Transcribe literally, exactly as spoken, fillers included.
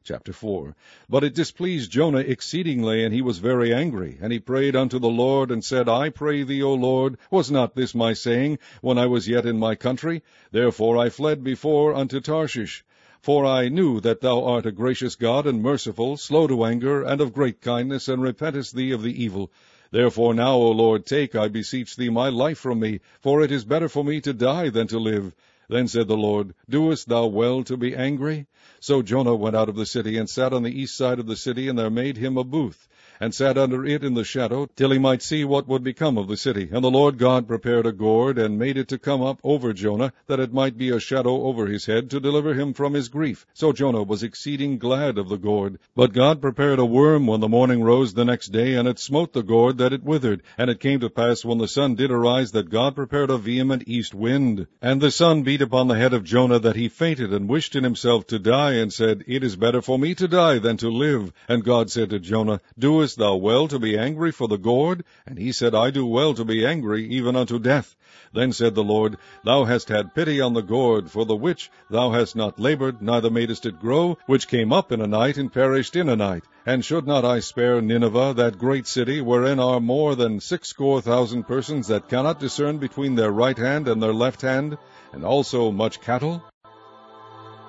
Chapter four. But it displeased Jonah exceedingly, and he was very angry. And he prayed unto the Lord, and said, I pray thee, O Lord, was not this my saying, when I was yet in my country? Therefore I fled before unto Tarshish. For I knew that thou art a gracious God, and merciful, slow to anger, and of great kindness, and repentest thee of the evil. Therefore now, O Lord, take, I beseech thee, my life from me, for it is better for me to die than to live. Then said the Lord, Doest thou well to be angry? So Jonah went out of the city, and sat on the east side of the city, and there made him a booth, and sat under it in the shadow, till he might see what would become of the city. And the Lord God prepared a gourd, and made it to come up over Jonah, that it might be a shadow over his head, to deliver him from his grief. So Jonah was exceeding glad of the gourd. But God prepared a worm when the morning rose the next day, and it smote the gourd, that it withered. And it came to pass, when the sun did arise, that God prepared a vehement east wind. And the sun beat upon the head of Jonah, that he fainted, and wished in himself to die, and said, It is better for me to die than to live. And God said to Jonah, Doest thou well to be angry for the gourd? And he said, I do well to be angry, even unto death. Then said the Lord, Thou hast had pity on the gourd, for the which thou hast not labored, neither madest it grow, which came up in a night, and perished in a night. And should not I spare Nineveh, that great city, wherein are more than sixscore thousand persons that cannot discern between their right hand and their left hand, and also much cattle?